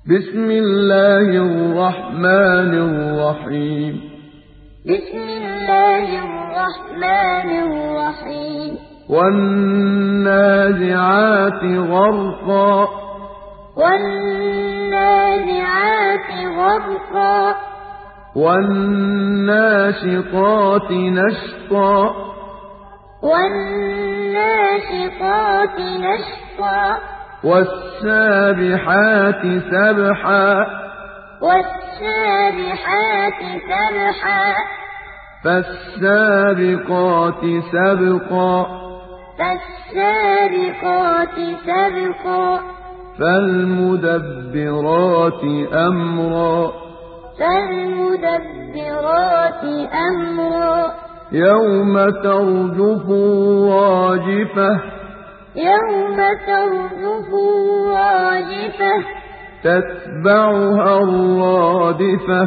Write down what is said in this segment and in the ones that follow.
بسم الله الرحمن الرحيم بسم الله الرحمن الرحيم والنازعات غرقا والنازعات غرقا والناشطات نشطا والناشطات نشطا والسابحات سبحا والسابحات سبحا فالسابقات سبقا فالسابقات سبقا فالمدبرات أمرا فالمدبرات أمرا يوم ترجف الراجفة يوم ترجف الراجفة تتبعها الرادفة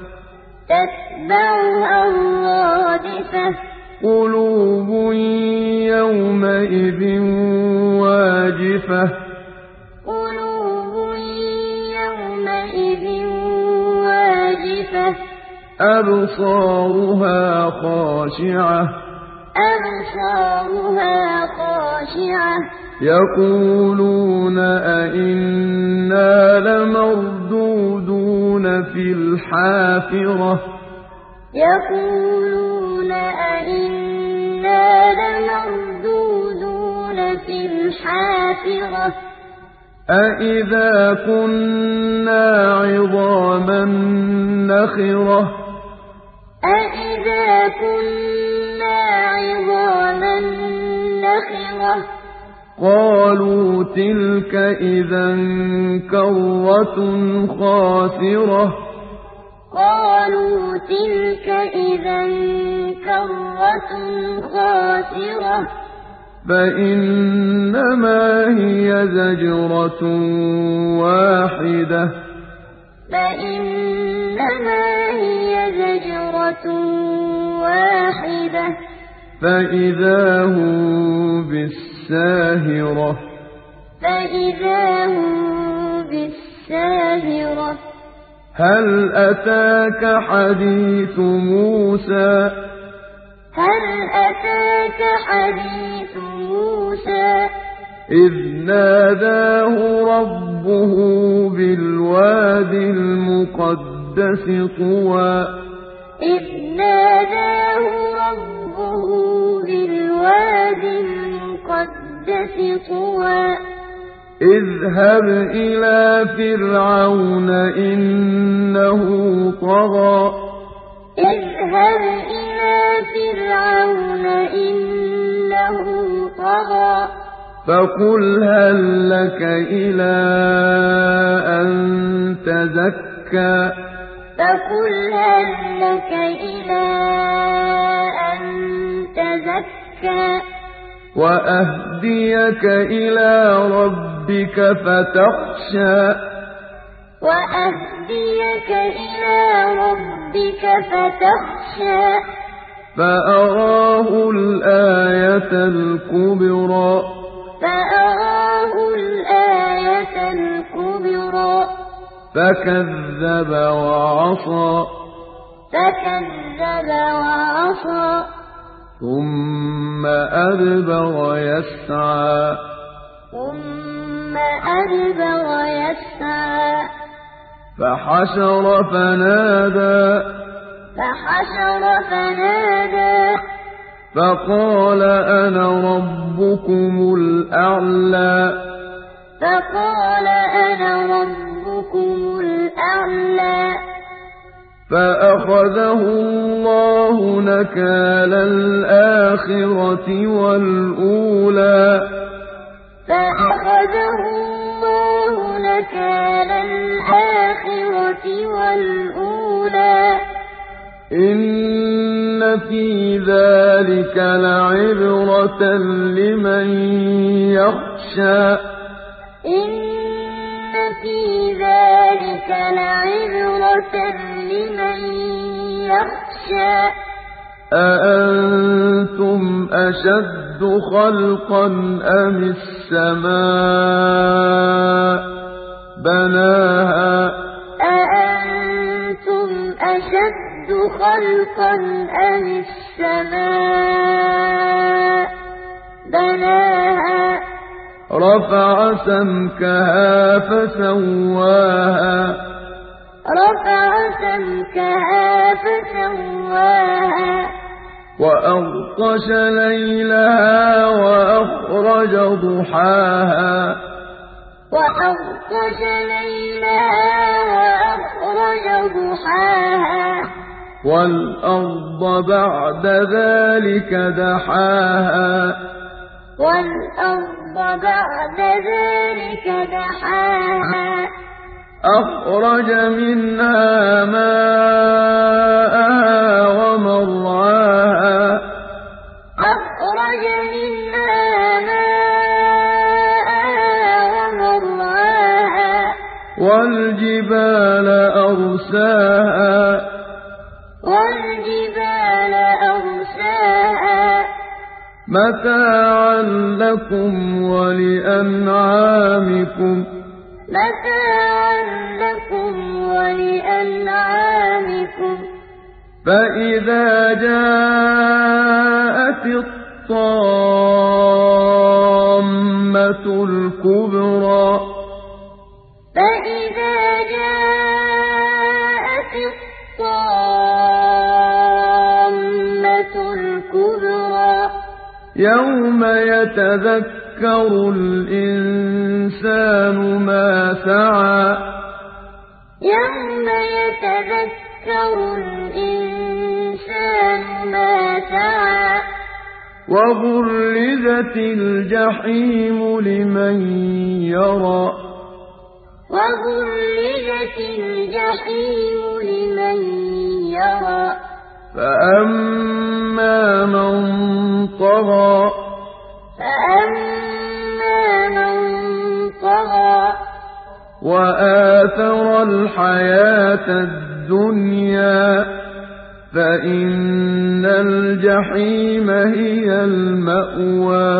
تتبعها الرادفة قلوب يومئذ واجفة قلوب يومئذ واجفة أبصارها خاشعة أبصارها خاشعة يقولون أئنا لمردودون في الحافرة يقولون أئنا لمردودون في الحافرة أئذا كنا عظاما نخرة أئذا كنا عظاما نخرة قالوا تلك إذا كرة خاسرة قالوا تلك إذا كرة خاسرة فإنما هي زجرة واحدة فإنما هي زجرة واحدة فإذا هم بالساهرة فإذا هم بالساهرة هل أتاك حديث موسى هل أتاك حديث موسى إذ ناداه ربه بالواد المقدس طوى إذ ناداه ربه بالواد المقدس طوى اذهب إلى فرعون إنه طغى اذهب إلى فرعون إنه طغى فقل هل لك إلى أن تزكى فقل هل لك إلى أن تزكى وأهديك إلى ربك فتخشى وأهديك إلى ربك فتخشى فأراه الآية الكبرى فأراه الآية الكبرى فكذب وعصى فكذب وعصى ثم أدبر يسعى ثم أدبر يسعى فحشر فنادى فحشر فنادى فقال أنا ربكم الأعلى فقال أنا ربكم الأعلى فأخذه الله نكال الآخرة والأولى فأخذه الله نكال الآخرة والأولى إن في ذلك لعبرة لمن يخشى إن في ذلك لعبرة لمن يخشى أأنتم أشد خلقا أم السماء بناها أأنتم أشد خلقا أم السماء بناها رفع سمكها فسواها وأغطش ليلها وأخرج ضحاها والأرض بعد ذلك دحاها أخرج منها ماءها ومرعاها والجبال أرساها متاعا لكم ولأنعامكم فإذا جاءت الطامة الكبرى يوم يتذكر الإنسان ما سعى وبرزت الجحيم لمن يرى فأما من طغى وآثر الحياة الدنيا فإن الجحيم هي المأوى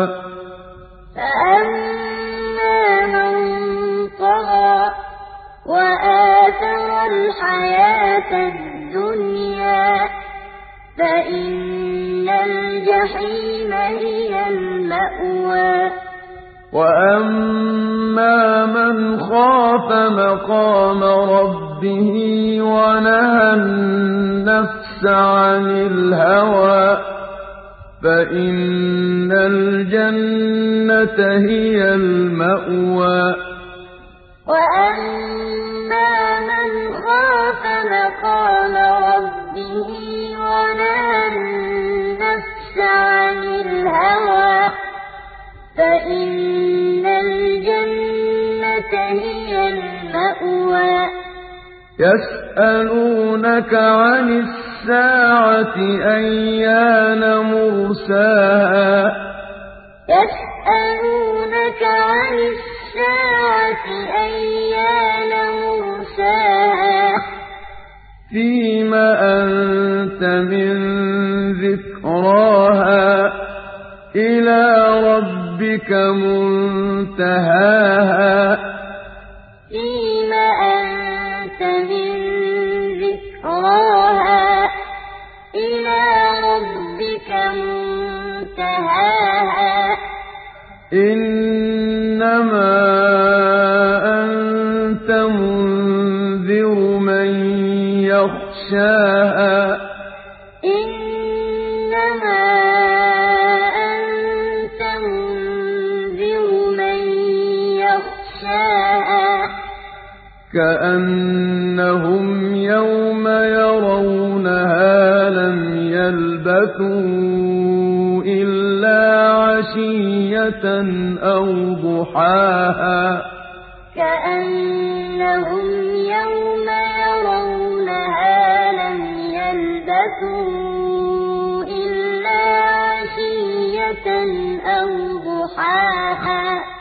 وأما من خاف مقام ربه ونهى النفس عن الهوى فإن الجنة هي المأوى وأما من خاف مقام ربه ونهى النفس عن الهوى فإن الجنة هي المأوى يسألونك عن الساعة أيان مرساها فيم أنت من ذكراها إلى ربك منتهاها إنما أنت منذر من يخشاها كأنهم يوم يرونها لم يلبثوا إلا عشية أو ضحاها كأنهم يوم يرونها لم يلبثوا إلا عشية أو ضحاها